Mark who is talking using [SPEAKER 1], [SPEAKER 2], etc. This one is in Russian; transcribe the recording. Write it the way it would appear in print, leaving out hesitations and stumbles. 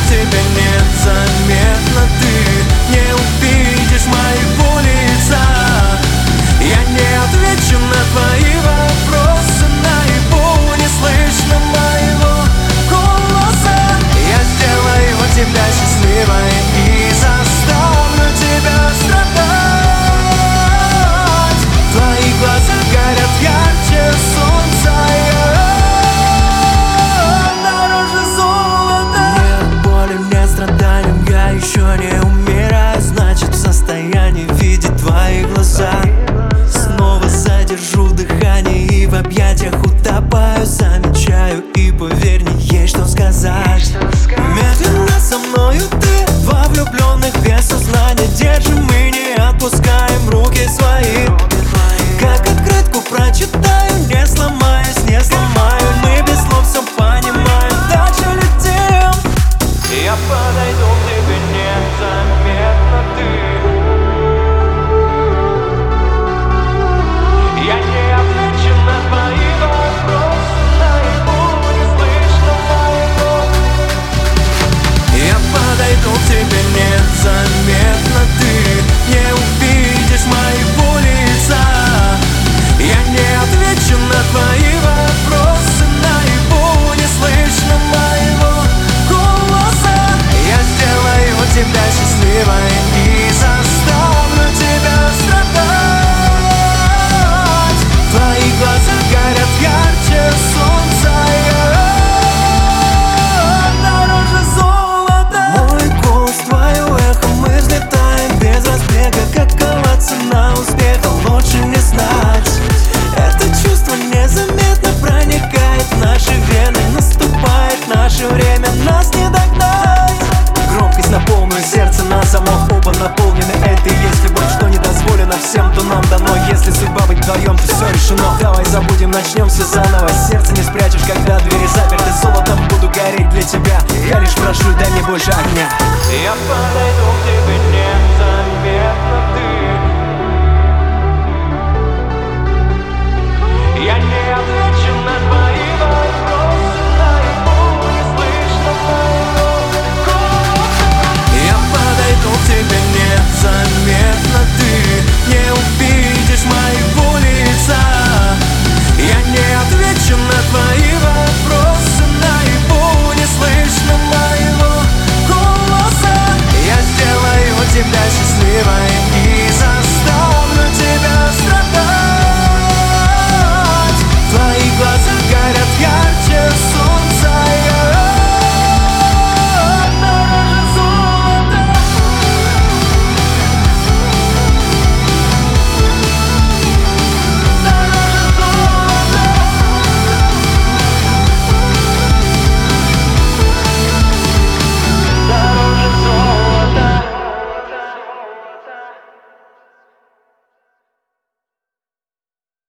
[SPEAKER 1] тебя незаметно. Ты не увидишь моего лица. Я не отвечу на твои вопросы, наяву не слышно моего голоса. Я сделаю тебя счастливой и заставлю тебя страдать. Твои глаза горят ярче солнца, дороже золота. Нет боли, нет страданий, я еще не умираю. Значит, в состоянии видеть твои глаза. Снова задержу дыхание и в объятиях утопаю. Замечаю и поверь, не есть что сказать. Медленно со мною ты, два влюбленных без сознания. Держим и не отпускаем руки свои. Как открытку прочитаю, не сломаюсь, не сломаю. Мы без слов все понимаем, дальше летим. Я подойду к тебе незаметно, ты. Я не отвечу на твои вопросы, наяву не слышно моего. Я подойду к тебе незаметно, ты не увидишь моего лица. Я не отвечу на твои вопросы, наяву не слышно моего голоса. Я сделаю тебя счастливой и заставлю тебя страдать. Твои глаза горят ярче солнца, дороже золота. Мой голос, твое эхо, мы взлетаем без разбега. Какова цена успеха, лучше не знать. Это чувство незаметно проникает в наши вены. Наступает наше время, нас не догнать. Громкость на полную, сердце на замок, оба наполнены. Это и есть любовь, что не дозволено всем, то нам дано. Если судьба быть вдвоем, то все решено. Давай забудем, начнем все заново. Сердце не спрячешь, когда двери заперты. Золотом буду гореть для тебя. Я лишь прошу, дай мне больше огня. Я подойду